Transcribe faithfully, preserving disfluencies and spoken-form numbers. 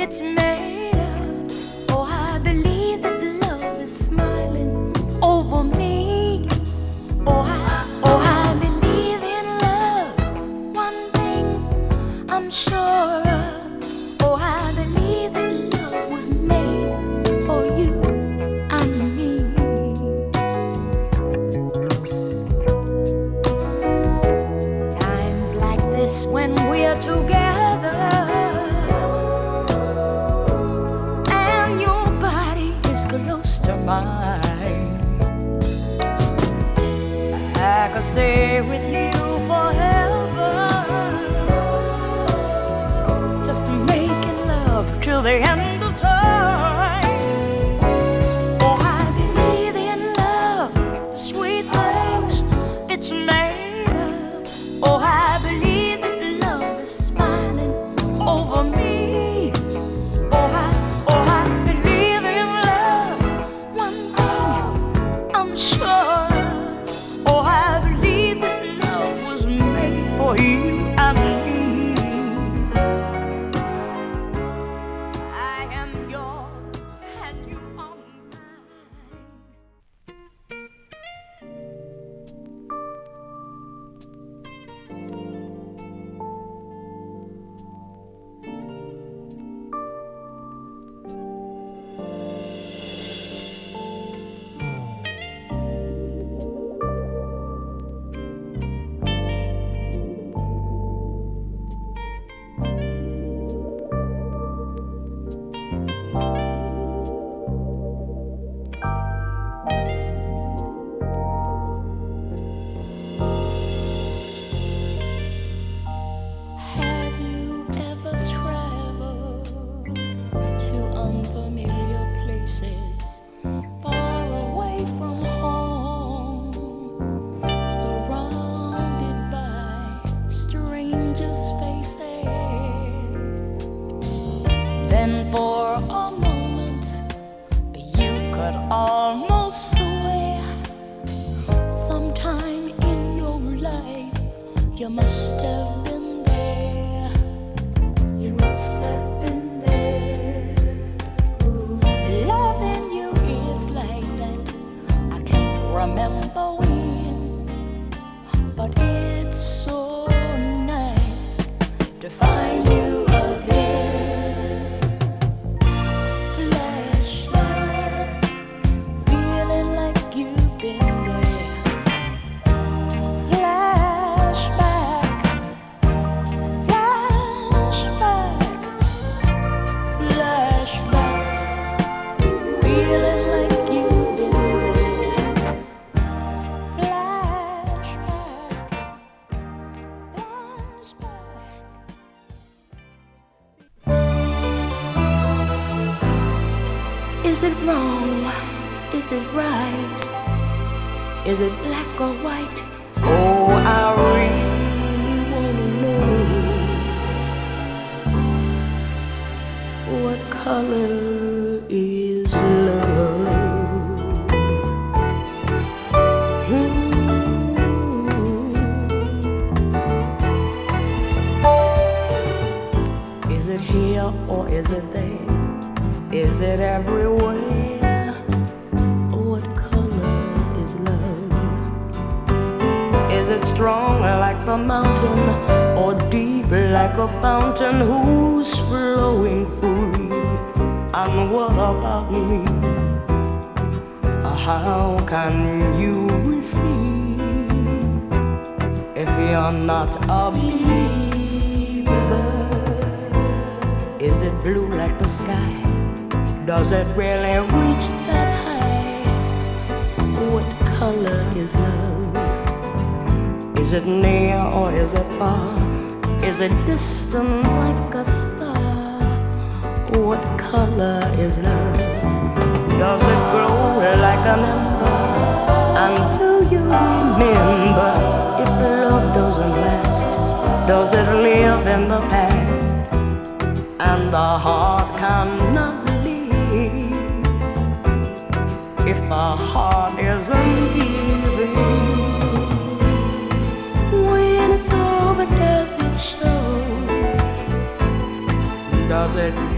it's made of. Oh, I believe that love is smiling over me. Oh, I, oh, I believe in love. One thing I'm sure of. Oh, I believe that love was made for you and me. Times like this when we're together and your body is close to mine, I could stay with you forever, just making love till the end of time. Oh, I believe in love, the sweet things it's made of. Oh, I believe that love is smiling over me. Oh, I, oh, I believe in love. One thing I'm sure of. Oh, I believe that love was made for you and me. I am yours and you are mine. Have you ever traveled to unfamiliar places, far away from home, surrounded by strangers' faces? Then for a moment you could almost swear sometime in your life you must have been there. You must have been there. Ooh. Loving you is like that. I can't remember when, but it's so nice to find you again. Flashlight, feeling like you've been there. Flashback, flashback, flashback, feeling like you've been there. Flashback, flashback. Is it wrong? Is it right? Is it black or white? Oh, I really wanna know, what color is love? Hmm. Is it here or is it there? Is it everywhere? What color is love? Is it strong like the mountain or deep like a fountain who's flowing free? And what about me? How can you receive if you're not a believer? Is it blue like the sky? Does it really reach that high? What color is love? Is it near or is it far? Is it distant like a star? What color is love? Does it glow like an ember? And do you remember if love doesn't last? Does it live in the past? And the heart cannot if our heart isn't giving. When it's over, does it show? Does it